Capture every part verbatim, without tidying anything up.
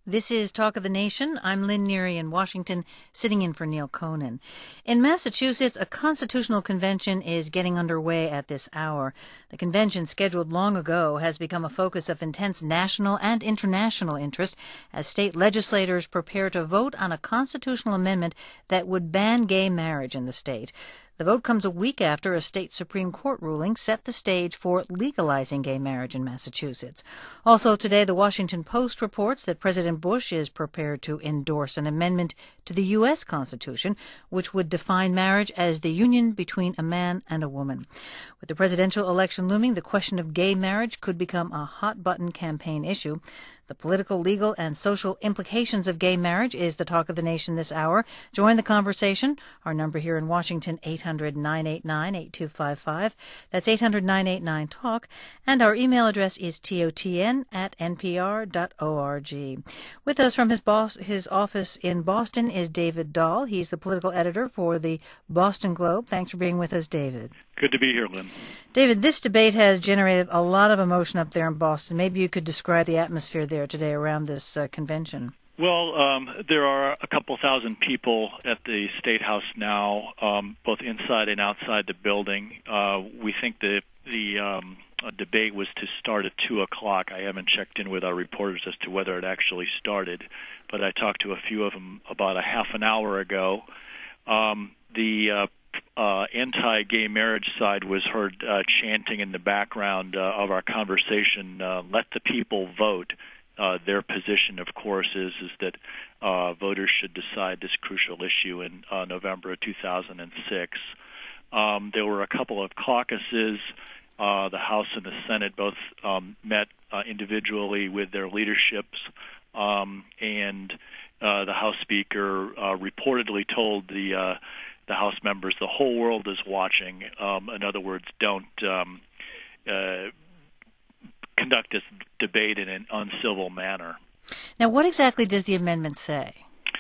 This is Talk of the Nation. I'm Lynn Neary in Washington, sitting in for Neil Conan. In Massachusetts, a constitutional convention is getting underway at this hour. The convention, scheduled long ago, has become a focus of intense national and international interest as state legislators prepare to vote on a constitutional amendment that would ban gay marriage in the state. The vote comes a week after a state Supreme Court ruling set the stage for legalizing gay marriage in Massachusetts. Also today, the Washington Post reports that President Bush is prepared to endorse an amendment to the U S Constitution, which would define marriage as the union between a man and a woman. With the presidential election looming, the question of gay marriage could become a hot-button campaign issue. The political, legal, and social implications of gay marriage is the talk of the nation this hour. Join the conversation. Our number here in Washington, eight hundred, nine eight nine, eight two five five. That's eight hundred, nine eight nine, talk. And our email address is totn at npr dot org. With us from his boss, his office in Boston is David Dahl. He's the political editor for the Boston Globe. Thanks for being with us, David. Good to be here, Lynn. David, this debate has generated a lot of emotion up there in Boston. Maybe you could describe the atmosphere there today around this uh, convention. Well, um, there are a couple thousand people at the State House now, um, both inside and outside the building. Uh, we think that the um, debate was to start at two o'clock. I haven't checked in with our reporters as to whether it actually started, but I talked to a few of them about a half an hour ago. Um, the uh, Uh, anti-gay marriage side was heard uh, chanting in the background uh, of our conversation, uh, let the people vote. Uh, their position, of course, is, is that uh, voters should decide this crucial issue in uh, November of two thousand six. Um, there were a couple of caucuses. Uh, the House and the Senate both um, met uh, individually with their leaderships, um, and uh, the House Speaker uh, reportedly told the uh, the House members, the whole world is watching. Um, in other words, don't um, uh, conduct this debate in an uncivil manner. Now, what exactly does the amendment say?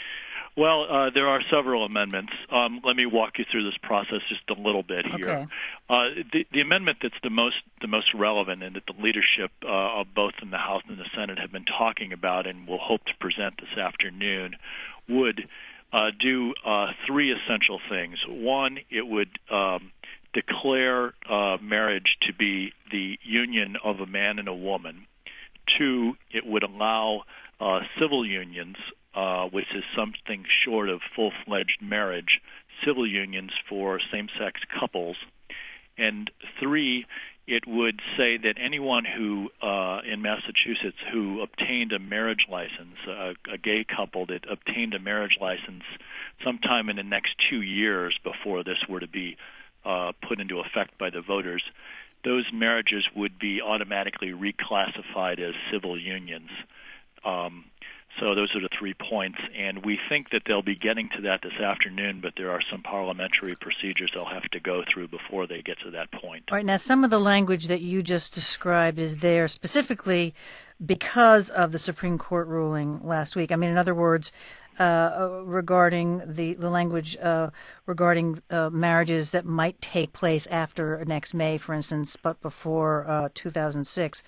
Well, uh, there are several amendments. Um, let me walk you through this process just a little bit here. Okay. Uh, the, the amendment that's the most the most relevant and that the leadership uh, of both in the House and the Senate have been talking about and will hope to present this afternoon would Uh, do uh, three essential things. One, it would um, declare uh, marriage to be the union of a man and a woman. Two, it would allow uh, civil unions, uh, which is something short of full-fledged marriage, civil unions for same-sex couples. And three, it would say that anyone who, uh, in Massachusetts, who obtained a marriage license, a, a gay couple that obtained a marriage license sometime in the next two years before this were to be uh, put into effect by the voters, those marriages would be automatically reclassified as civil unions. Um, So those are the three points, and we think that they'll be getting to that this afternoon, but there are some parliamentary procedures they'll have to go through before they get to that point. All right, now some of the language that you just described is there specifically because of the Supreme Court ruling last week. I mean, in other words, uh, regarding the, the language uh, regarding uh, marriages that might take place after next May, for instance, but before uh, two thousand six.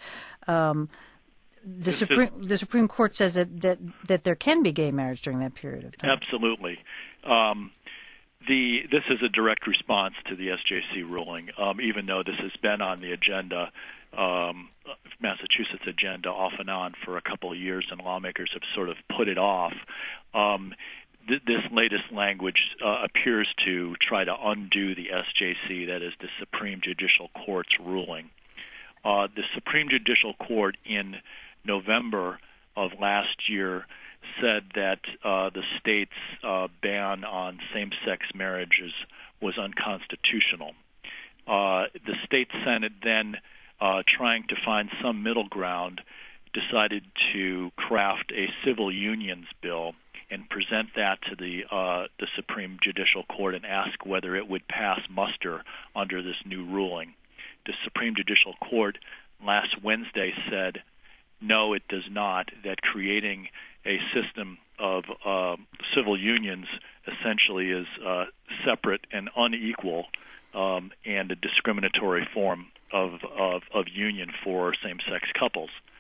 Um The Supreme the Supreme Court says that, that that there can be gay marriage during that period of time. Absolutely. Um, the this is a direct response to the S J C ruling, um, even though this has been on the agenda, um, Massachusetts agenda, off and on for a couple of years, and lawmakers have sort of put it off. Um, th- this latest language uh, appears to try to undo the S J C, that is the Supreme Judicial Court's ruling. Uh, the Supreme Judicial Court in November of last year said that uh, the state's uh, ban on same-sex marriages was unconstitutional. Uh, the state Senate then, uh, trying to find some middle ground, decided to craft a civil unions bill and present that to the uh, the Supreme Judicial Court and ask whether it would pass muster under this new ruling. The Supreme Judicial Court last Wednesday said, no, it does not, that creating a system of uh, civil unions essentially is uh, separate and unequal um, and a discriminatory form of, of, of union for same-sex couples.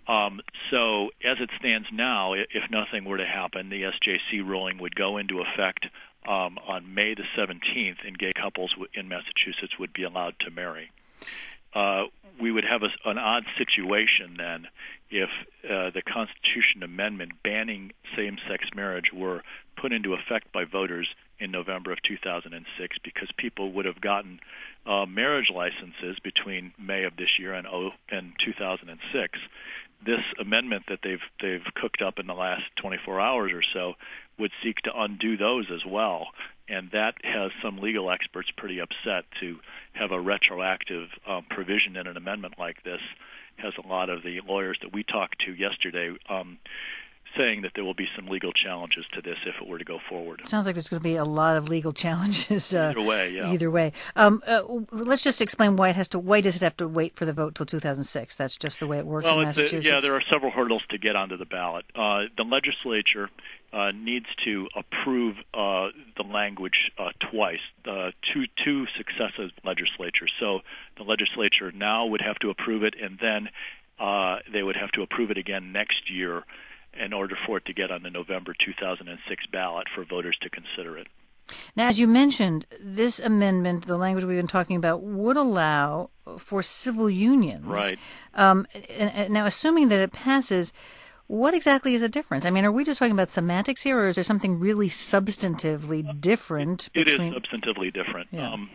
Um, so as it stands now, if nothing were to happen, the S J C ruling would go into effect um, on May the seventeenth, and gay couples in Massachusetts would be allowed to marry. Uh, we would have a, an odd situation then if uh, the Constitution Amendment banning same-sex marriage were put into effect by voters in November of two thousand six, because people would have gotten uh, marriage licenses between May of this year and, oh, and two thousand six. This amendment that they've they've cooked up in the last twenty-four hours or so would seek to undo those as well, and that has some legal experts pretty upset. To have a retroactive um, provision in an amendment like this has a lot of the lawyers that we talked to yesterday um, saying that there will be some legal challenges to this if it were to go forward. Sounds like there's going to be a lot of legal challenges. Uh, either way, yeah. Either way. Um, uh, let's just explain why it has to. Why does it have to wait for the vote till two thousand six? That's just the way it works well, in it's Massachusetts. A, yeah, there are several hurdles to get onto the ballot. Uh, the legislature uh, needs to approve uh, the language uh, twice, uh, two two successive legislatures. So the legislature now would have to approve it, and then uh, they would have to approve it again next year in order for it to get on the November two thousand six ballot for voters to consider it. Now, as you mentioned, this amendment, the language we've been talking about, would allow for civil unions. Right. Um, and, and now, assuming that it passes, what exactly is the difference? I mean, are we just talking about semantics here, or is there something really substantively different? It between... is substantively different. Yeah. Um,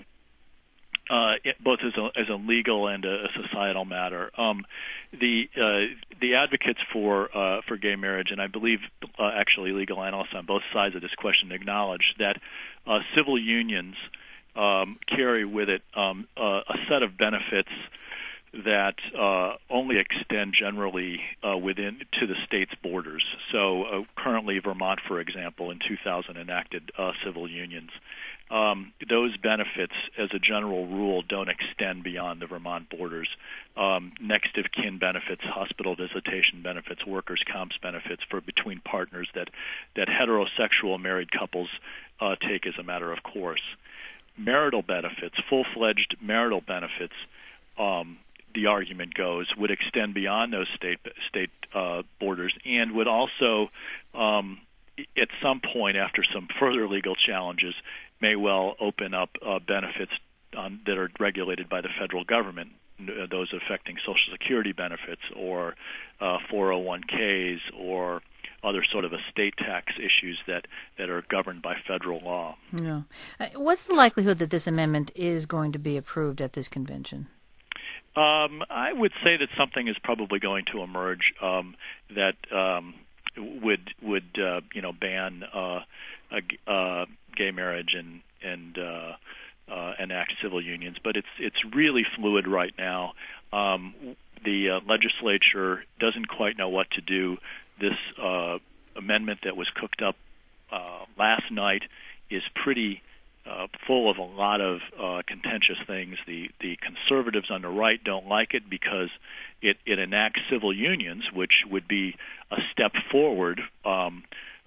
Uh, it, both as a, as a legal and a, a societal matter. Um, the uh, the advocates for uh, for gay marriage, and I believe uh, actually legal analysts on both sides of this question acknowledge that uh, civil unions um, carry with it um, uh, a set of benefits that uh, only extend generally uh, within to the state's borders. So uh, currently, Vermont, for example, in two thousand enacted uh, civil unions. Um, those benefits, as a general rule, don't extend beyond the Vermont borders. Um, next of kin benefits, hospital visitation benefits, workers' comps benefits for between partners that, that heterosexual married couples uh, take as a matter of course. Marital benefits, full-fledged marital benefits, um, the argument goes, would extend beyond those state state uh, borders and would also, um, at some point after some further legal challenges, may well open up uh, benefits on, that are regulated by the federal government, uh, those affecting Social Security benefits or uh, four oh one k's or other sort of estate tax issues that, that are governed by federal law. Yeah. Uh, what's the likelihood that this amendment is going to be approved at this convention? Um, I would say that something is probably going to emerge um, that um, would would uh, you know ban uh, a, uh, gay marriage and and uh, uh, enact civil unions, but it's it's really fluid right now. Um, the uh, legislature doesn't quite know what to do. This uh, amendment that was cooked up uh, last night is pretty uh, full of a lot of uh, contentious things. The the conservatives on the right don't like it because it, it enacts civil unions, which would be a step forward um,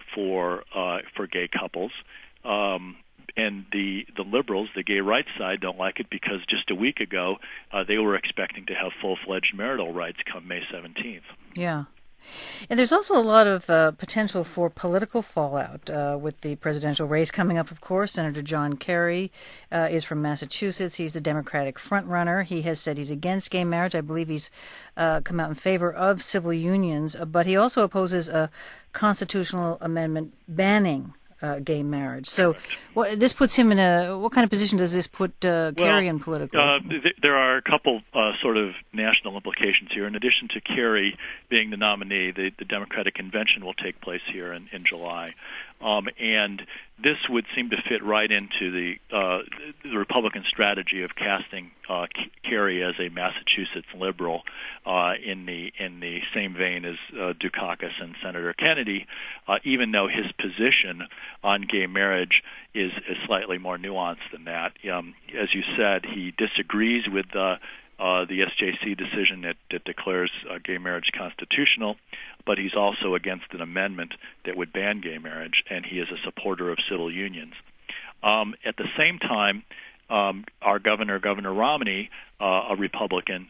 for uh, for gay couples. Um, and the the liberals, the gay rights side, don't like it because just a week ago uh, they were expecting to have full-fledged marital rights come May seventeenth. Yeah. And there's also a lot of uh, potential for political fallout uh, with the presidential race coming up, of course. Senator John Kerry uh, is from Massachusetts. He's the Democratic frontrunner. He has said he's against gay marriage. I believe he's uh, come out in favor of civil unions, but he also opposes a constitutional amendment banning Uh, gay marriage. So what, this puts him in a, what kind of position does this put uh, Kerry well, in politically? Uh, th- there are a couple uh, sort of national implications here. In addition to Kerry being the nominee, the, the Democratic convention will take place here in, in July. Um, and this would seem to fit right into the, uh, the Republican strategy of casting uh, Kerry as a Massachusetts liberal uh, in the in the same vein as uh, Dukakis and Senator Kennedy, uh, even though his position on gay marriage is, is slightly more nuanced than that. Um, as you said, he disagrees with the Uh, the S J C decision that, that declares uh, gay marriage constitutional, but he's also against an amendment that would ban gay marriage, and he is a supporter of civil unions. Um, at the same time, um, our governor, Governor Romney, uh, a Republican,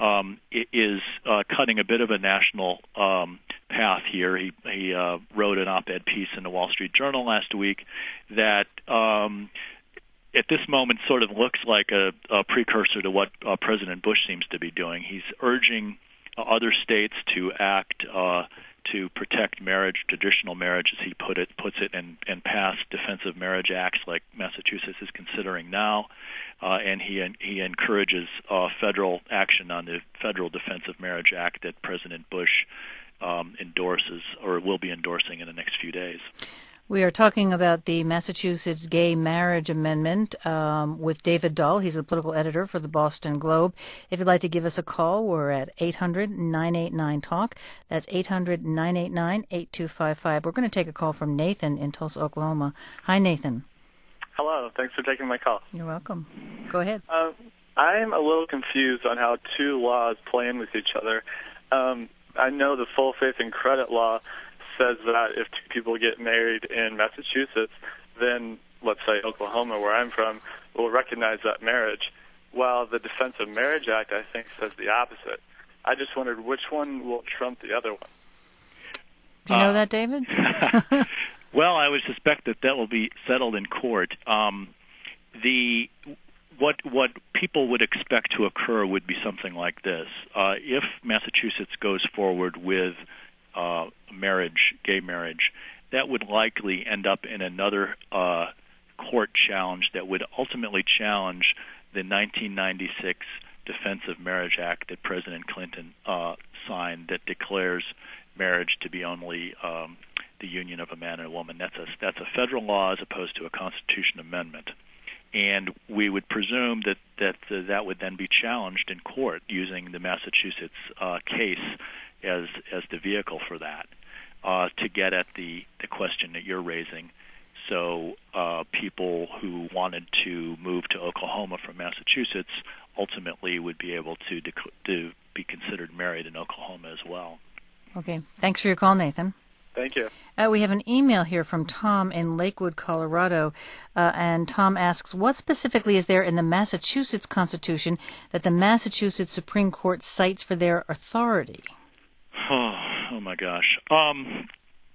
um, is uh, cutting a bit of a national um, path here. He, he uh, wrote an op-ed piece in the Wall Street Journal last week that um, at this moment sort of looks like a, a precursor to what uh, President Bush seems to be doing. He's urging uh, other states to act uh, to protect marriage, traditional marriage, as he put it, puts it, and, and pass defensive marriage acts like Massachusetts is considering now. Uh, and he he encourages uh, federal action on the Federal Defensive Marriage Act that President Bush um, endorses or will be endorsing in the next few days. We are talking about the Massachusetts Gay Marriage Amendment um, with David Dahl. He's the political editor for the Boston Globe. If you'd like to give us a call, we're at eight hundred, nine eight nine, talk. That's eight hundred, nine eight nine, eight two five five. We're going to take a call from Nathan in Tulsa, Oklahoma. Hi, Nathan. Hello. Thanks for taking my call. You're welcome. Go ahead. Um, I'm a little confused on how two laws play in with each other. Um, I know the full faith and credit law says that if two people get married in Massachusetts, then, let's say, Oklahoma, where I'm from, will recognize that marriage, while the Defensive Marriage Act, I think, says the opposite. I just wondered which one will trump the other one. Do you know uh, that, David? Well, I would suspect that that will be settled in court. Um, the what what people would expect to occur would be something like this. Uh, if Massachusetts goes forward with uh, marriage, gay marriage, that would likely end up in another uh, court challenge that would ultimately challenge the nineteen ninety-six Defensive Marriage Act that President Clinton uh, signed that declares marriage to be only um, the union of a man and a woman. That's a, that's a federal law as opposed to a Constitution amendment. And we would presume that that, uh, that would then be challenged in court using the Massachusetts uh, case as as the vehicle for that uh, to get at the, the question that you're raising. So uh, people who wanted to move to Oklahoma from Massachusetts ultimately would be able to dec- to be considered married in Oklahoma as well. Okay. Thanks for your call, Nathan. Thank you. Uh, we have an email here from Tom in Lakewood, Colorado, uh, and Tom asks, what specifically is there in the Massachusetts Constitution that the Massachusetts Supreme Court cites for their authority? Oh, oh my gosh. Um,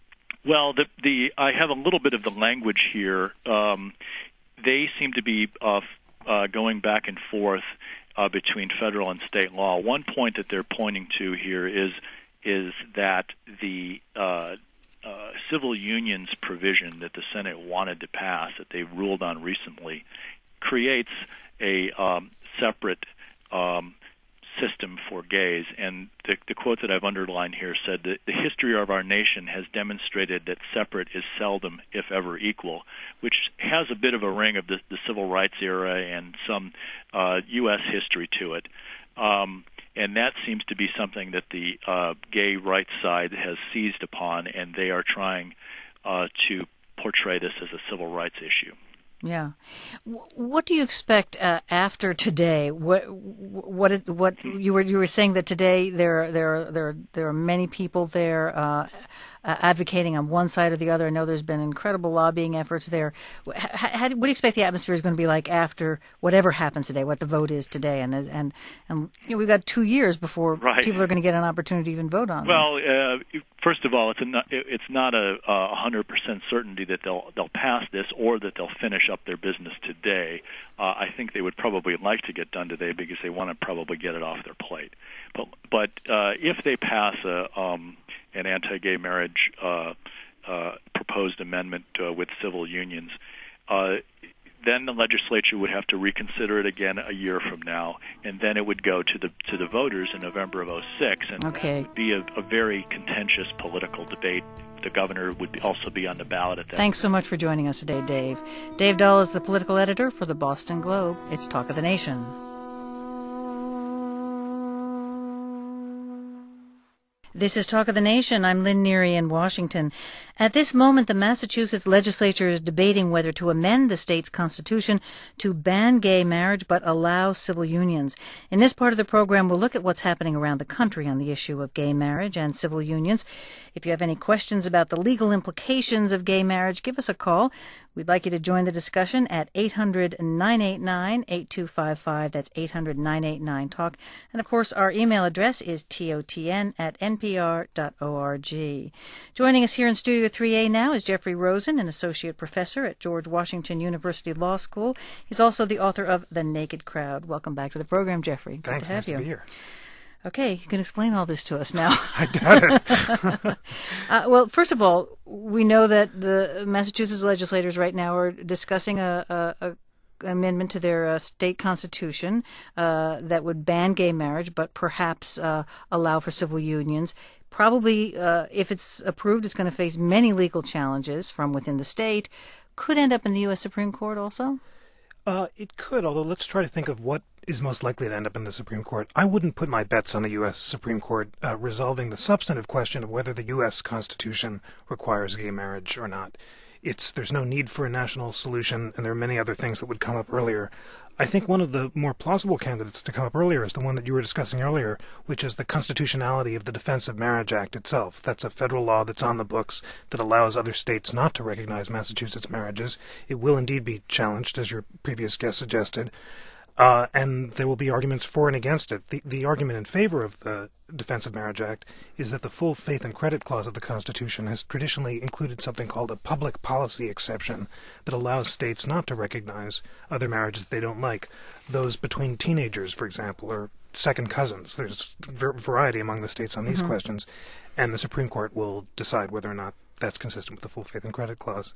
well, the, the I have a little bit of the language here. Um, they seem to be uh, uh, going back and forth uh, between federal and state law. One point that they're pointing to here is is that the uh, uh, civil unions provision that the Senate wanted to pass, that they ruled on recently, creates a um, separate um, system for gays. And the, the quote that I've underlined here said that the history of our nation has demonstrated that separate is seldom, if ever, equal, which has a bit of a ring of the, the civil rights era and some uh, U S history to it. Um, And that seems to be something that the uh, gay rights side has seized upon, and they are trying uh, to portray this as a civil rights issue. Yeah. What do you expect uh, after today? What what what you were you were saying that today there there there there are many people there uh, advocating on one side or the other. I know there's been incredible lobbying efforts there. How, how, what do you expect the atmosphere is going to be like after whatever happens today? What the vote is today, and and and you know, we've got two years before right. people are going to get an opportunity to even vote on. Well, uh, first of all, it's a, it's not a hundred percent certainty that they'll they'll pass this or that they'll finish up their business today. Uh, I think they would probably like to get done today because they want to probably get it off their plate. But but uh, if they pass a, um, an anti-gay marriage uh, uh, proposed amendment uh, with civil unions, uh, then the legislature would have to reconsider it again a year from now, and then it would go to the to the voters in November of oh six, and okay. it would be a, a very contentious political debate. The governor would be also be on the ballot at that. Thanks so much for joining us today, Dave. Dave Dahl is the political editor for the Boston Globe. It's Talk of the Nation. This is Talk of the Nation. I'm Lynn Neary in Washington. At this moment, the Massachusetts legislature is debating whether to amend the state's constitution to ban gay marriage but allow civil unions. In this part of the program, we'll look at what's happening around the country on the issue of gay marriage and civil unions. If you have any questions about the legal implications of gay marriage, give us a call. We'd like you to join the discussion at eight hundred, nine eight nine, eight two five five. That's eight hundred, nine eight nine, talk. And, of course, our email address is totn at n p r dot org. Joining us here in Studio three A now is Jeffrey Rosen, an associate professor at George Washington University Law School. He's also the author of The Naked Crowd. Welcome back to the program, Jeffrey. Good Thanks, to have nice you. to be here. Okay, you can explain all this to us now. I doubt it. uh, well, first of all, we know that the Massachusetts legislators right now are discussing a, a, a amendment to their uh, state constitution uh, that would ban gay marriage, but perhaps uh, allow for civil unions. Probably, uh, if it's approved, it's going to face many legal challenges from within the state. Could end up in the U S Supreme Court also? Uh, it could, although let's try to think of what is most likely to end up in the Supreme Court. I wouldn't put my bets on the U S Supreme Court uh, resolving the substantive question of whether the U S Constitution requires gay marriage or not. It's there's no need for a national solution, and there are many other things that would come up earlier. I think one of the more plausible candidates to come up earlier is the one that you were discussing earlier, which is the constitutionality of the Defense of Marriage Act itself. That's a federal law that's on the books that allows other states not to recognize Massachusetts marriages. It will indeed be challenged, as your previous guest suggested. Uh, and there will be arguments for and against it. The, the argument in favor of the Defense of Marriage Act is that the full faith and credit clause of the Constitution has traditionally included something called a public policy exception that allows states not to recognize other marriages they don't like. Those between teenagers, for example, or second cousins. There's ver- variety among the states on these mm-hmm. questions, and the Supreme Court will decide whether or not that's consistent with the full faith and credit clause.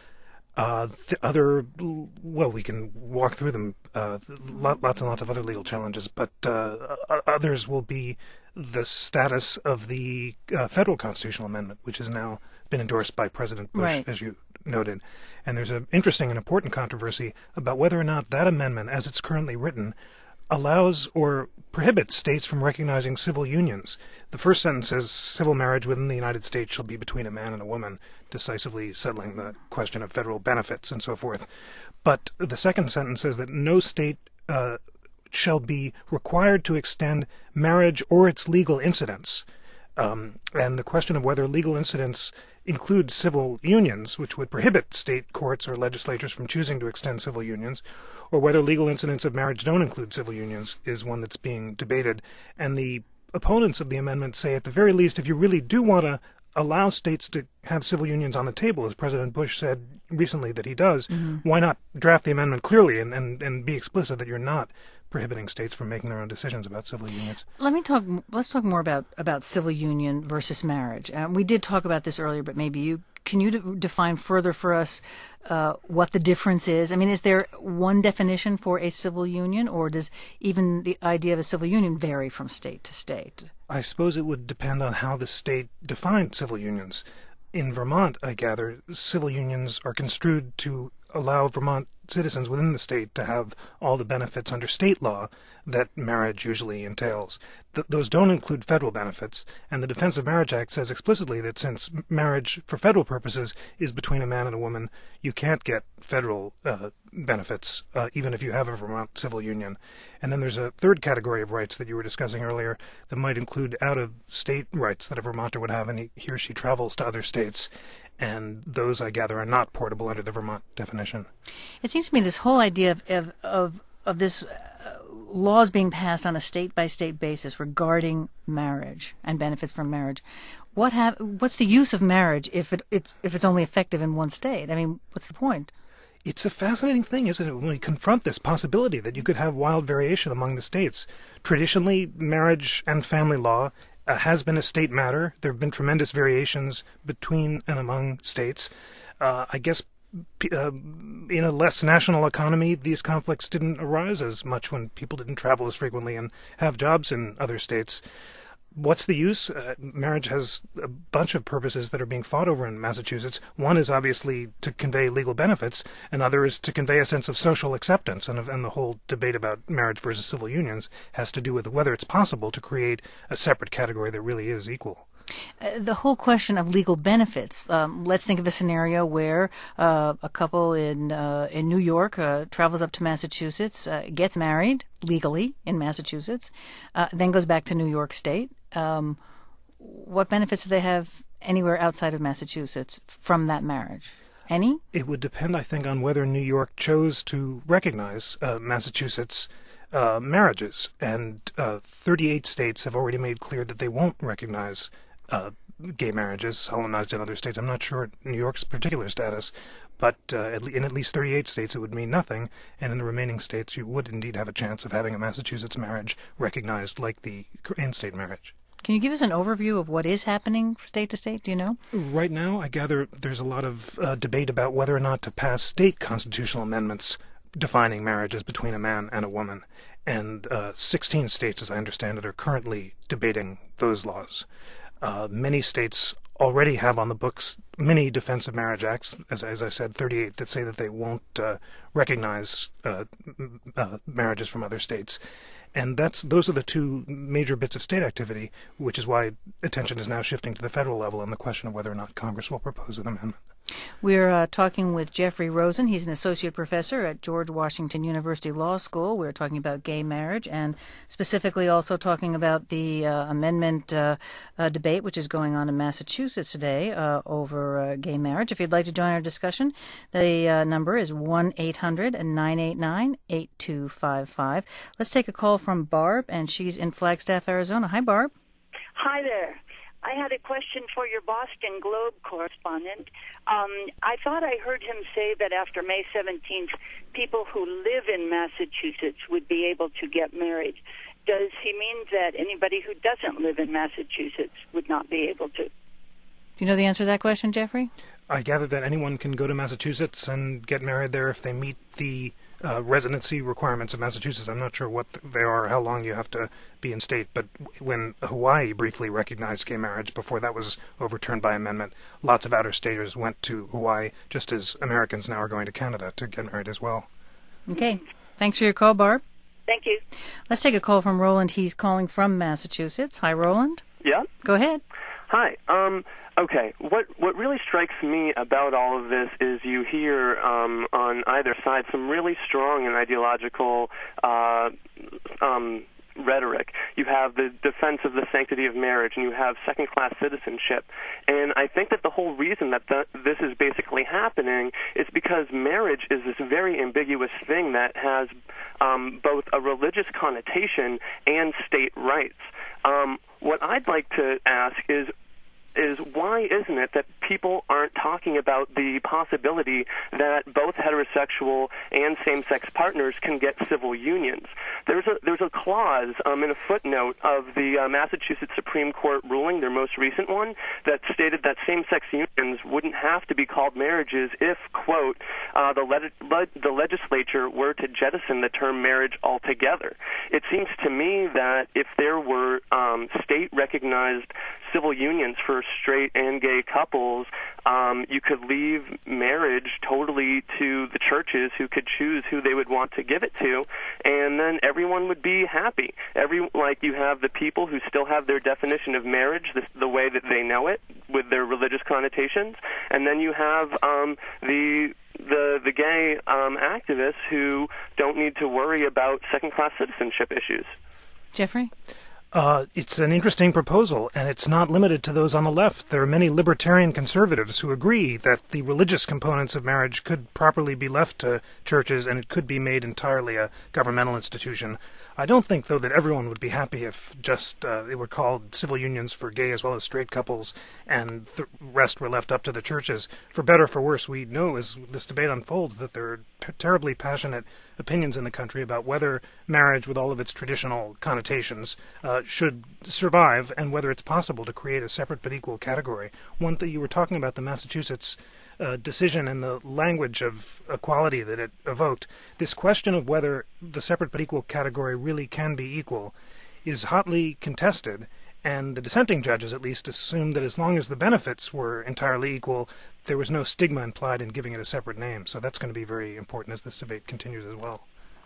Uh, the other, well, we can walk through them, uh, lots and lots of other legal challenges, but uh, others will be the status of the uh, federal constitutional amendment, which has now been endorsed by President Bush, right. as you noted. And there's an interesting and important controversy about whether or not that amendment, as it's currently written, allows or prohibits states from recognizing civil unions. The first sentence says civil marriage within the United States shall be between a man and a woman, decisively settling the question of federal benefits and so forth. But the second sentence says that no state uh, shall be required to extend marriage or its legal incidents. Um, and the question of whether legal incidents include civil unions, which would prohibit state courts or legislatures from choosing to extend civil unions, or whether legal incidents of marriage don't include civil unions, is one that's being debated. And the opponents of the amendment say, at the very least, if you really do want to allow states to have civil unions on the table, as President Bush said recently that he does, mm-hmm. why not draft the amendment clearly and, and, and be explicit that you're not prohibiting states from making their own decisions about civil unions? Let me talk. Let's talk more about, about civil union versus marriage. Um, we did talk about this earlier, but maybe you can you de- define further for us uh, what the difference is? I mean, is there one definition for a civil union, or does even the idea of a civil union vary from state to state? I suppose it would depend on how the state defined civil unions. In Vermont, I gather, civil unions are construed to allow Vermont citizens within the state to have all the benefits under state law that marriage usually entails. Th- those don't include federal benefits, and the Defense of Marriage Act says explicitly that since marriage for federal purposes is between a man and a woman, you can't get federal uh, benefits, uh, even if you have a Vermont civil union. And then there's a third category of rights that you were discussing earlier that might include out-of-state rights that a Vermonter would have, and he, he or she travels to other states. And those, I gather, are not portable under the Vermont definition. It seems to me this whole idea of of of, of this uh, laws being passed on a state-by-state basis regarding marriage and benefits from marriage. What have what's the use of marriage if it, it if it's only effective in one state? I mean, what's the point? It's a fascinating thing, isn't it, when we confront this possibility that you could have wild variation among the states. Traditionally, marriage and family law Uh, has been a state matter. There have been tremendous variations between and among states. Uh, I guess uh, in a less national economy, these conflicts didn't arise as much when people didn't travel as frequently and have jobs in other states. What's the use? Uh, marriage has a bunch of purposes that are being fought over in Massachusetts. One is obviously to convey legal benefits. Another is to convey a sense of social acceptance. And, and the whole debate about marriage versus civil unions has to do with whether it's possible to create a separate category that really is equal. Uh, the whole question of legal benefits. Um, let's think of a scenario where uh, a couple in uh, in New York uh, travels up to Massachusetts, uh, gets married legally in Massachusetts, uh, then goes back to New York State. Um, what benefits do they have anywhere outside of Massachusetts from that marriage? Any? It would depend, I think, on whether New York chose to recognize uh, Massachusetts uh, marriages. And uh, thirty-eight states have already made clear that they won't recognize uh, gay marriages solemnized in other states. I'm not sure New York's particular status, but uh, at le- in at least thirty-eight states it would mean nothing. And in the remaining states you would indeed have a chance of having a Massachusetts marriage recognized like the in-state marriage. Can you give us an overview of what is happening state to state? Do you know? Right now, I gather there's a lot of uh, debate about whether or not to pass state constitutional amendments defining marriages between a man and a woman. And uh, sixteen states, as I understand it, are currently debating those laws. Uh, many states already have on the books many Defense of Marriage Acts, as, as I said, thirty-eight, that say that they won't uh, recognize uh, uh, marriages from other states. And that's those are the two major bits of state activity, which is why attention is now shifting to the federal level on the question of whether or not Congress will propose an amendment. We're uh, talking with Jeffrey Rosen. He's an associate professor at George Washington University Law School. We're talking about gay marriage and specifically also talking about the uh, amendment uh, uh, debate, which is going on in Massachusetts today uh, over uh, gay marriage. If you'd like to join our discussion, the uh, number is one eight hundred nine eight nine eight two five five. Let's take a call from Barb, and she's in Flagstaff, Arizona. Hi, Barb. Hi there. I had a question for your Boston Globe correspondent. Um, I thought I heard him say that after May seventeenth, people who live in Massachusetts would be able to get married. Does he mean that anybody who doesn't live in Massachusetts would not be able to? Do you know the answer to that question, Jeffrey? I gather that anyone can go to Massachusetts and get married there if they meet the uh, residency requirements of Massachusetts. I'm not sure what they are, how long you have to be in state, but when Hawaii briefly recognized gay marriage before that was overturned by amendment, lots of out-of-staters went to Hawaii, just as Americans now are going to Canada to get married as well. Okay. Thanks for your call, Barb. Thank you. Let's take a call from Roland. He's calling from Massachusetts. Hi, Roland. Yeah? Go ahead. Hi. Um, okay. What what really strikes me about all of this is you hear um, on either side some really strong and ideological uh, um, rhetoric. You have the defense of the sanctity of marriage, and you have second-class citizenship. And I think that the whole reason that the, this is basically happening is because marriage is this very ambiguous thing that has um, both a religious connotation and state rights. Um, what I'd like to ask is, is why isn't it that people aren't talking about the possibility that both heterosexual and same-sex partners can get civil unions? There's a there's a clause um, in a footnote of the uh, Massachusetts Supreme Court ruling, their most recent one, that stated that same-sex unions wouldn't have to be called marriages if, quote, uh, the, le- le- the legislature were to jettison the term marriage altogether. It seems to me that if there were um, state-recognized civil unions for straight and gay couples, um, you could leave marriage totally to the churches who could choose who they would want to give it to, and then everyone would be happy. Every like you have the people who still have their definition of marriage, the, the way that they know it, with their religious connotations, and then you have um, the the the gay um, activists who don't need to worry about second-class citizenship issues. Jeffrey? Uh, it's an interesting proposal, and it's not limited to those on the left. There are many libertarian conservatives who agree that the religious components of marriage could properly be left to churches, and it could be made entirely a governmental institution. I don't think, though, that everyone would be happy if just uh, they were called civil unions for gay as well as straight couples, and the rest were left up to the churches. For better or for worse, we know as this debate unfolds that there are p- terribly passionate opinions in the country about whether marriage, with all of its traditional connotations, uh, should survive, and whether it's possible to create a separate but equal category. One that you were talking about, the Massachusetts Uh, decision and the language of equality that it evoked, this question of whether the separate but equal category really can be equal is hotly contested, and the dissenting judges at least assumed that as long as the benefits were entirely equal, there was no stigma implied in giving it a separate name. So that's going to be very important as this debate continues as well.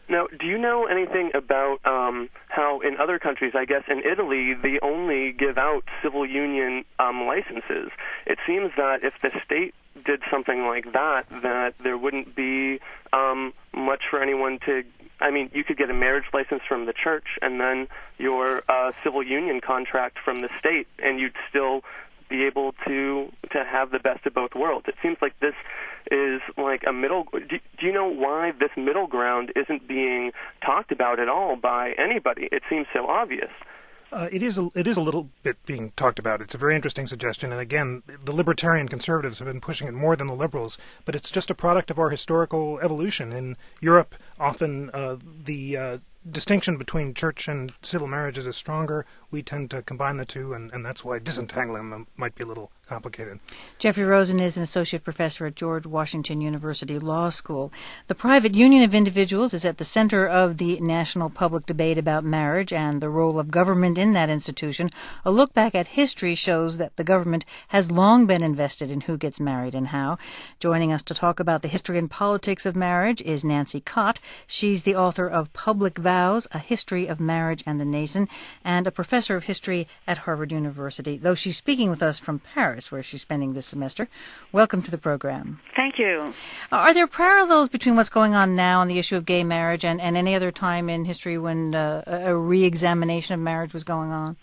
Now, do you know anything about um, how in other countries, I guess in Italy, they only give out civil union um, licenses? It seems that if the state did something like that, that there wouldn't be um, much for anyone to, I mean, you could get a marriage license from the church and then your uh, civil union contract from the state, and you'd still be able to to have the best of both worlds. It seems like this is like a middle. Do, do you know why this middle ground isn't being talked about at all by anybody? It seems so obvious. Uh, it is a, it is a little bit being talked about. It's a very interesting suggestion, and again, the libertarian conservatives have been pushing it more than the liberals, but it's just a product of our historical evolution. In Europe, often uh, the uh, distinction between church and civil marriages is stronger. We tend to combine the two, and, and that's why disentangling them might be a little complicated. Jeffrey Rosen is an associate professor at George Washington University Law School. The private union of individuals is at the center of the national public debate about marriage and the role of government in that institution. A look back at history shows that the government has long been invested in who gets married and how. Joining us to talk about the history and politics of marriage is Nancy Cott. She's the author of Public Vows, A History of Marriage and the Nation, and a professor of history at Harvard University, though she's speaking with us from Paris, where she's spending this semester. Welcome to the program. Thank you. Are there parallels between what's going on now on the issue of gay marriage and, and any other time in history when uh, a re-examination of marriage was going on?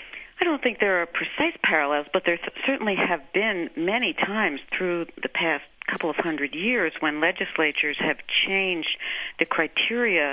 I don't think there are precise parallels, but there certainly have been many times through the past couple of hundred years when legislatures have changed the criteria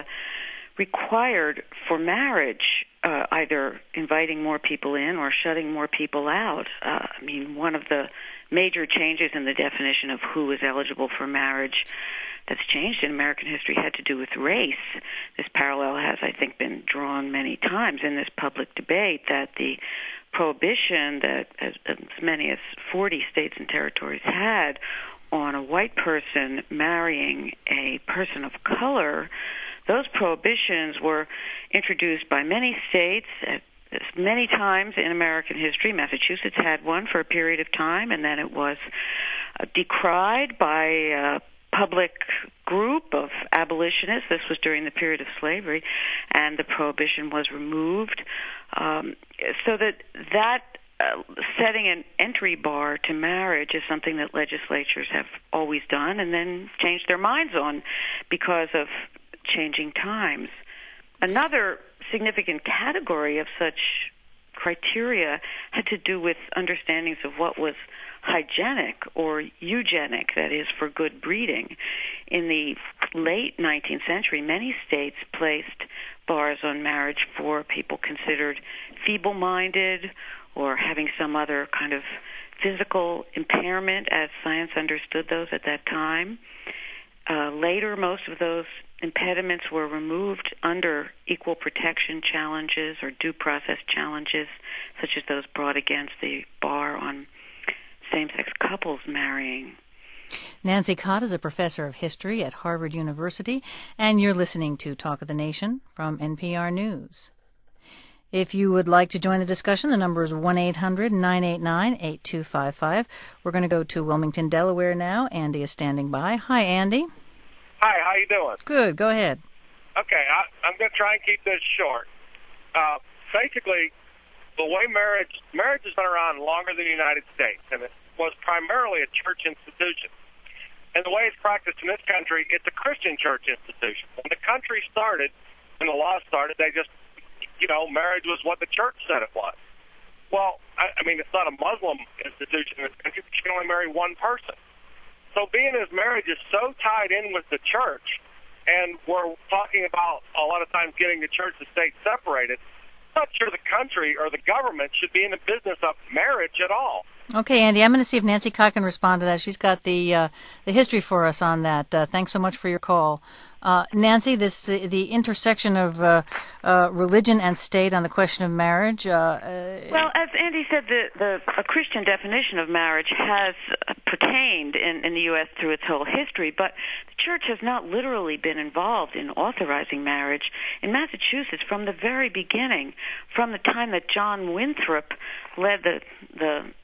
required for marriage, uh, either inviting more people in or shutting more people out. Uh, I mean, one of the major changes in the definition of who is eligible for marriage that's changed in American history had to do with race. This parallel has, I think, been drawn many times in this public debate that the prohibition that as, as many as forty states and territories had on a white person marrying a person of color, those prohibitions were introduced by many states at many times in American history. Massachusetts had one for a period of time, and then it was uh, decried by a public group of abolitionists. This was during the period of slavery, and the prohibition was removed. Um, so that that uh, setting an entry bar to marriage is something that legislatures have always done and then changed their minds on because of changing times. Another significant category of such criteria had to do with understandings of what was hygienic or eugenic, that is, for good breeding. In the late nineteenth century, many states placed bars on marriage for people considered feeble-minded or having some other kind of physical impairment, as science understood those at that time. Uh, later, most of those impediments were removed under equal protection challenges or due process challenges, such as those brought against the bar on same-sex couples marrying. Nancy Cott is a professor of history at Harvard University, and you're listening to Talk of the Nation from N P R News. If you would like to join the discussion, the number is one eight hundred nine eight nine eight two five five. We're going to go to Wilmington, Delaware now. Andy is standing by. Hi, Andy. Hi, how you doing? Good, go ahead. Okay, I, I'm going to try and keep this short. Uh, basically, the way marriage, marriage has been around longer than the United States, and it was primarily a church institution. And the way it's practiced in this country, it's a Christian church institution. When the country started, when the law started, they just, you know, marriage was what the church said it was. Well, I, I mean, it's not a Muslim institution in this country, but you can only marry one person. So being as marriage is so tied in with the church, and we're talking about a lot of times getting the church and state separated, I'm not sure the country or the government should be in the business of marriage at all. Okay, Andy, I'm going to see if Nancy Cott can respond to that. She's got the uh, the history for us on that. Uh, thanks so much for your call. Uh, Nancy, this uh, the intersection of uh, uh, religion and state on the question of marriage. Uh, uh, well, as Andy said, the, the a Christian definition of marriage has uh, pertained in, in the U S through its whole history, but the church has not literally been involved in authorizing marriage. In Massachusetts, from the very beginning, from the time that John Winthrop led the the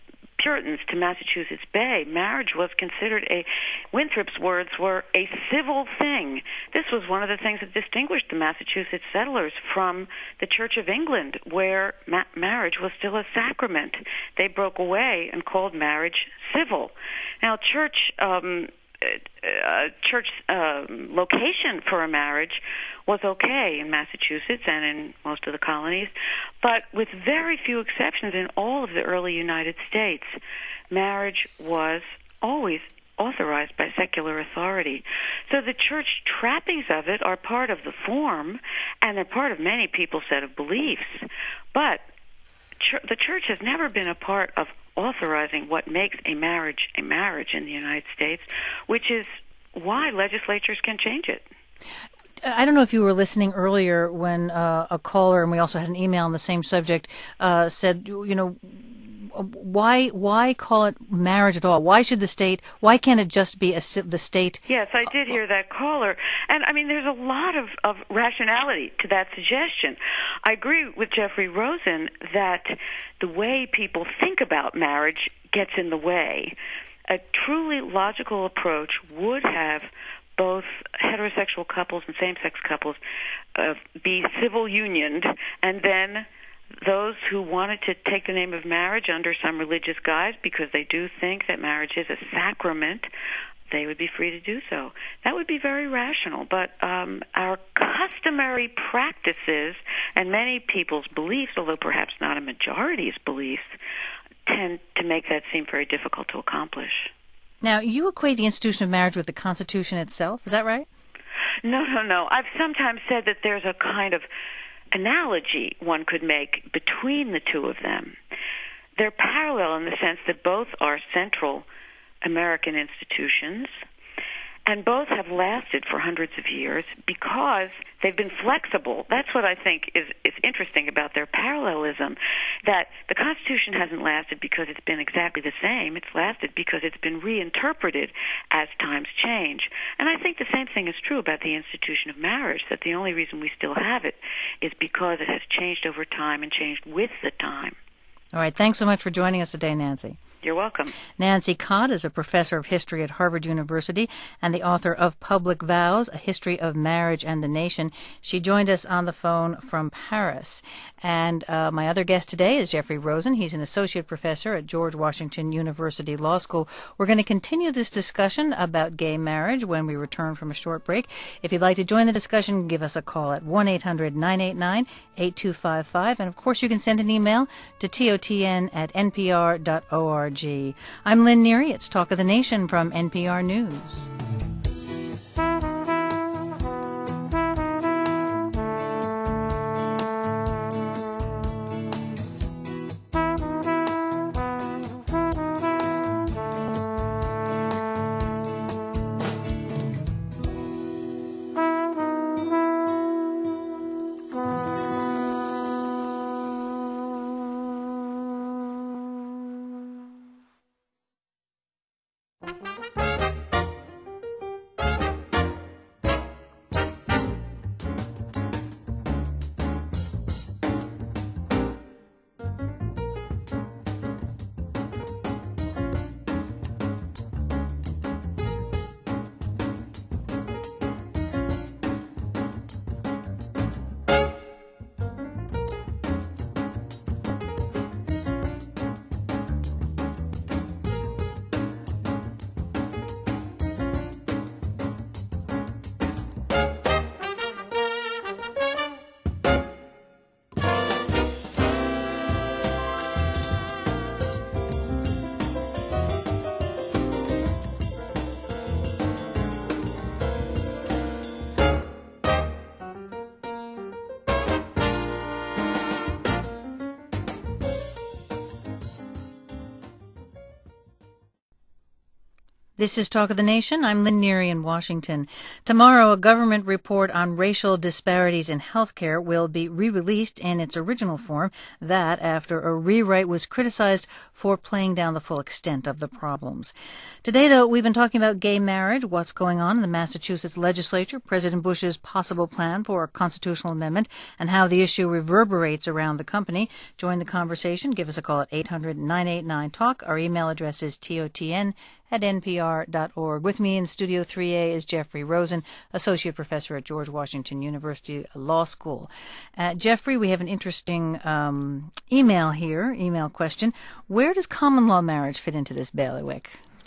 Puritans to Massachusetts Bay, marriage was considered a, Winthrop's words were, a civil thing. This was one of the things that distinguished the Massachusetts settlers from the Church of England, where ma- marriage was still a sacrament. They broke away and called marriage civil. Now, church... Um, Uh, church uh, location for a marriage was okay in Massachusetts and in most of the colonies, but with very few exceptions in all of the early United States, marriage was always authorized by secular authority. So the church trappings of it are part of the form, and they're part of many people's set of beliefs, but ch- the church has never been a part of authorizing what makes a marriage a marriage in the United States, which is why legislatures can change it. I don't know if you were listening earlier when uh, a caller, and we also had an email on the same subject, uh, said, you know, why why call it marriage at all? Why should the state, why can't it just be a, the state? Yes, I did hear that caller. And, I mean, there's a lot of, of rationality to that suggestion. I agree with Jeffrey Rosen that the way people think about marriage gets in the way. A truly logical approach would have both heterosexual couples and same-sex couples uh, be civil unioned, and then those who wanted to take the name of marriage under some religious guise because they do think that marriage is a sacrament, they would be free to do so. That would be very rational. But um, our customary practices and many people's beliefs, although perhaps not a majority's beliefs, tend to make that seem very difficult to accomplish. Now, you equate the institution of marriage with the Constitution itself. Is that right? No, no, no. I've sometimes said that there's a kind of analogy one could make between the two of them. They're parallel in the sense that both are central American institutions, and both have lasted for hundreds of years because they've been flexible. That's what I think is, is interesting about their parallelism, that the Constitution hasn't lasted because it's been exactly the same. It's lasted because it's been reinterpreted as times change. And I think the same thing is true about the institution of marriage, that the only reason we still have it is because it has changed over time and changed with the time. All right. Thanks so much for joining us today, Nancy. You're welcome. Nancy Cott is a professor of history at Harvard University and the author of Public Vows, A History of Marriage and the Nation. She joined us on the phone from Paris. And uh, my other guest today is Jeffrey Rosen. He's an associate professor at George Washington University Law School. We're going to continue this discussion about gay marriage when we return from a short break. If you'd like to join the discussion, give us a call at one eight hundred nine eight nine eight two five five. And, of course, you can send an email to totn at n p r dot org. I'm Lynn Neary. It's Talk of the Nation from N P R News. This is Talk of the Nation. I'm Lynn Neary in Washington. Tomorrow, a government report on racial disparities in healthcare will be re-released in its original form. That after a rewrite was criticized for playing down the full extent of the problems. Today, though, we've been talking about gay marriage, what's going on in the Massachusetts legislature, President Bush's possible plan for a constitutional amendment, and how the issue reverberates around the company. Join the conversation. Give us a call at eight hundred, nine eight nine, talk. Our email address is totn at n p r dot org. With me in Studio three A is Jeffrey Rosen, Associate Professor at George Washington University Law School. Uh, Jeffrey, we have an interesting um, email here, email question. Where does common law marriage fit into this bailiwick?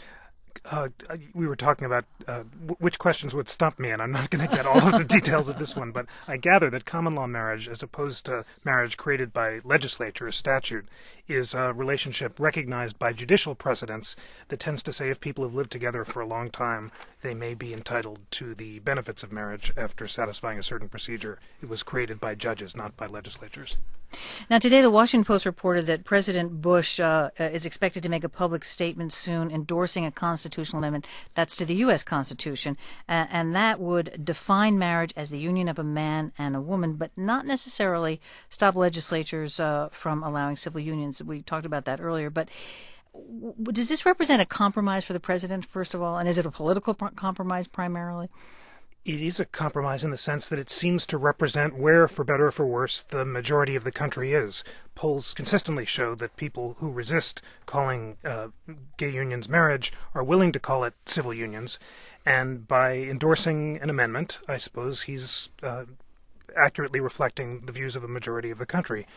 Uh, we were talking about uh, w- which questions would stump me, and I'm not going to get all of the details of this one, but I gather that common law marriage, as opposed to marriage created by legislature or statute, is a relationship recognized by judicial precedents that tends to say if people have lived together for a long time, they may be entitled to the benefits of marriage after satisfying a certain procedure. It was created by judges, not by legislatures. Now, today the Washington Post reported that President Bush uh, is expected to make a public statement soon endorsing a constitutional amendment that's to the U S Constitution, uh, and that would define marriage as the union of a man and a woman, but not necessarily stop legislatures uh, from allowing civil unions. We talked about that earlier, but w- does this represent a compromise for the president, first of all, and is it a political pr- compromise primarily? It is a compromise in the sense that it seems to represent where, for better or for worse, the majority of the country is. Polls consistently show that people who resist calling uh, gay unions marriage are willing to call it civil unions. And by endorsing an amendment, I suppose he's uh, accurately reflecting the views of a majority of the country.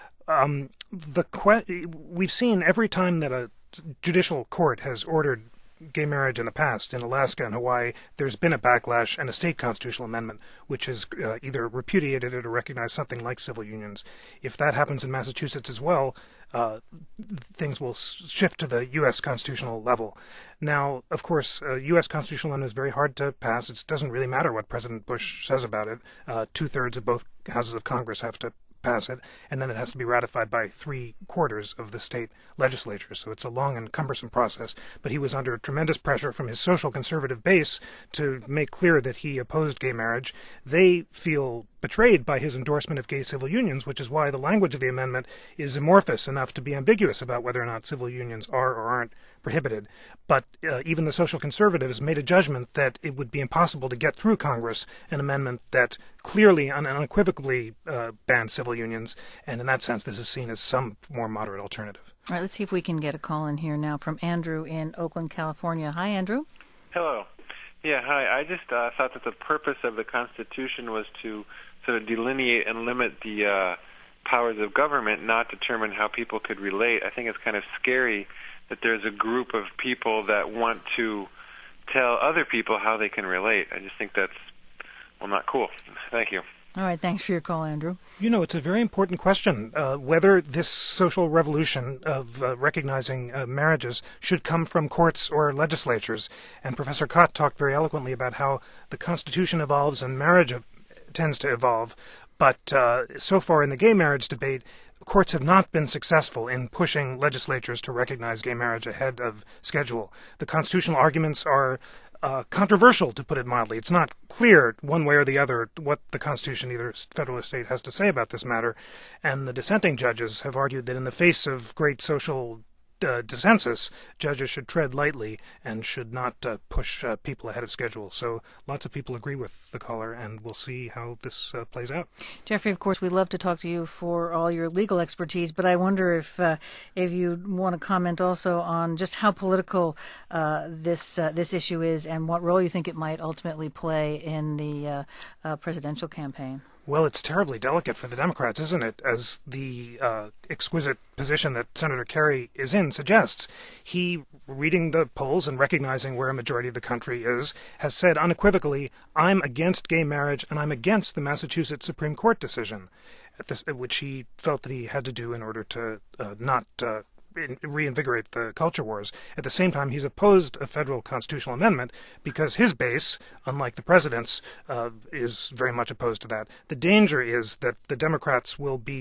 Um, the que- we've seen every time that a judicial court has ordered gay marriage in the past, in Alaska and Hawaii, there's been a backlash and a state constitutional amendment which has uh, either repudiated it or recognized something like civil unions. If that happens in Massachusetts as well, uh, things will shift to the U S constitutional level. Now, of course, a U S constitutional amendment is very hard to pass. It doesn't really matter what President Bush says about it. Uh, two-thirds of both houses of Congress have to pass it, and then it has to be ratified by three quarters of the state legislature. So it's a long and cumbersome process. But he was under tremendous pressure from his social conservative base to make clear that he opposed gay marriage. They feel betrayed by his endorsement of gay civil unions, which is why the language of the amendment is amorphous enough to be ambiguous about whether or not civil unions are or aren't prohibited. But uh, even the social conservatives made a judgment that it would be impossible to get through Congress an amendment that clearly and unequivocally uh, banned civil unions, and in that sense this is seen as some more moderate alternative. All right, let's see if we can get a call in here now from Andrew in Oakland, California. Hi, Andrew. Hello. Yeah, hi. I just uh, thought that the purpose of the Constitution was to sort of delineate and limit the uh, powers of government, not determine how people could relate. I think it's kind of scary that there's a group of people that want to tell other people how they can relate. I just think that's, well, not cool. Thank you. All right, thanks for your call, Andrew. You know, it's a very important question, uh, whether this social revolution of uh, recognizing uh, marriages should come from courts or legislatures. And Professor Kott talked very eloquently about how the Constitution evolves and marriage of, tends to evolve. But uh, so far in the gay marriage debate, courts have not been successful in pushing legislatures to recognize gay marriage ahead of schedule. The constitutional arguments are uh, controversial, to put it mildly. It's not clear one way or the other what the Constitution, either federal or state, has to say about this matter. And the dissenting judges have argued that in the face of great social Uh, dissensus, judges should tread lightly and should not uh, push uh, people ahead of schedule. So lots of people agree with the caller, and we'll see how this uh, plays out. Jeffrey, of course, we'd love to talk to you for all your legal expertise, but I wonder if uh, if you want to comment also on just how political uh, this uh, this issue is and what role you think it might ultimately play in the uh, uh, presidential campaign. Well, it's terribly delicate for the Democrats, isn't it? As the uh, exquisite position that Senator Kerry is in suggests. He, reading the polls and recognizing where a majority of the country is, has said unequivocally, I'm against gay marriage and I'm against the Massachusetts Supreme Court decision, at this, which he felt that he had to do in order to uh, not uh, reinvigorate the culture wars. At the same time, he's opposed a federal constitutional amendment because his base, unlike the president's, uh, is very much opposed to that. The danger is that the Democrats will be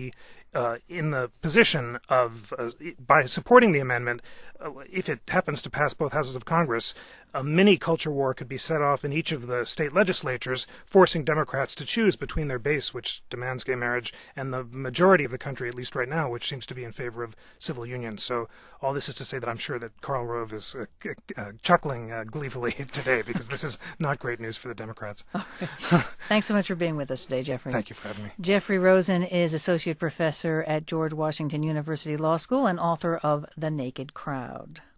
uh, in the position of, uh, by supporting the amendment, uh, if it happens to pass both houses of Congress, a mini culture war could be set off in each of the state legislatures, forcing Democrats to choose between their base, which demands gay marriage, and the majority of the country, at least right now, which seems to be in favor of civil unions. So all this is to say that I'm sure that Karl Rove is uh, uh, chuckling uh, gleefully today, because this is not great news for the Democrats. Okay. Thanks so much for being with us today, Jeffrey. Thank you for having me. Jeffrey Rosen is Associate Professor at George Washington University Law School and author of The Naked Crowd.